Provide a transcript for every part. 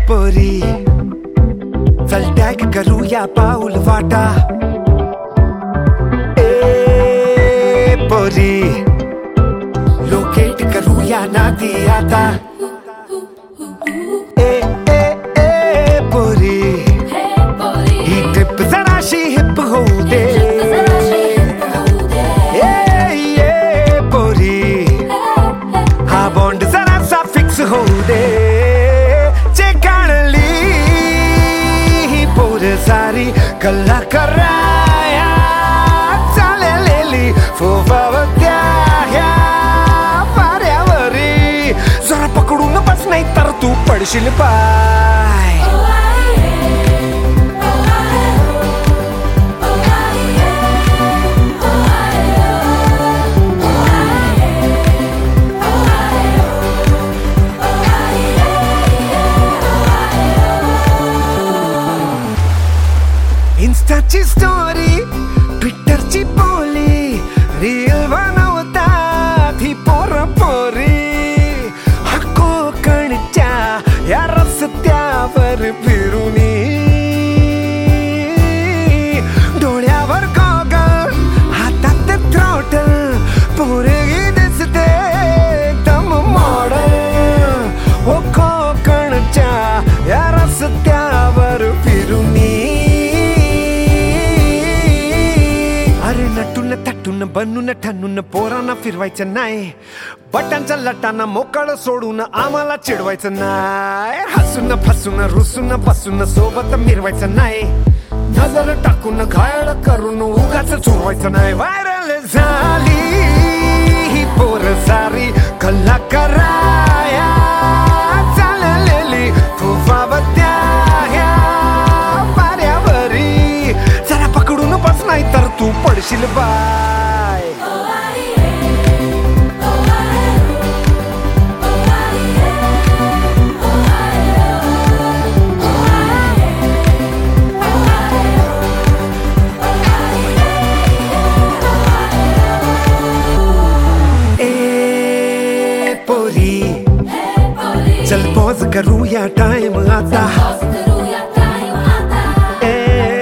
पोरी चल टॅग करूया पाऊल वाटा पोरी लोकेट करूया नाती आता पोरी ही ट्रिप जराशी हिप होऊ दे पोरी हा बॉन्ड जरासा फिक्स होऊ दे चे काढली ही पोर सारी कल्ला कराया चाललेली फोफावत्या ह्या वाऱ्यावरी जरा पकडून बस नाही तर तू पडशील पाय इंस्टाची स्टोरी ट्विटरची बोली रील बनवतात ही पोरं पोरी हा कोकणच्या या रस्त्यावर फिरूनी डोळ्यावर गॉगल हातात थ्रॉटल पोरगी दिसते एकदम मॉडल हो कोकणच्या या रस्त्यावर फिरूनी नटून थटून बनून ठणून पोरांना फिरवायचं नाही बटांच्या लटांना मोकळ सोडून आम्हाला चिडवायचं नाही हसून फसून रुसून बसून सोबत मिरवायचं नाही नजर टाकून घायल करून उगाच चोरवायचं नाही व्हायरल झाली ही पोर सारी कल्ला कराया चाललेली फोफावत्या ह्या पाऱ्यावरी जरा पकडून बस नाही तर तू पडशील बाय ए पोरी चल पॉज करूया टाइम आता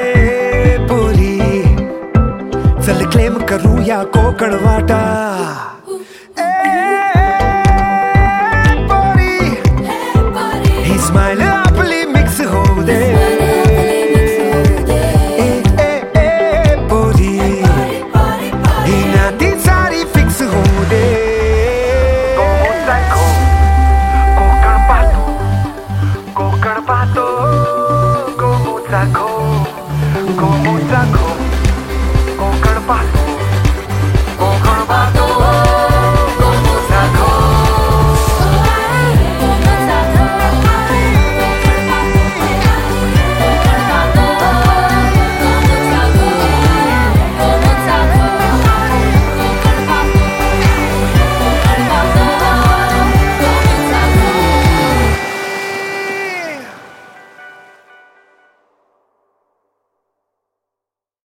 चल क्लेम करूया कोकण वाटा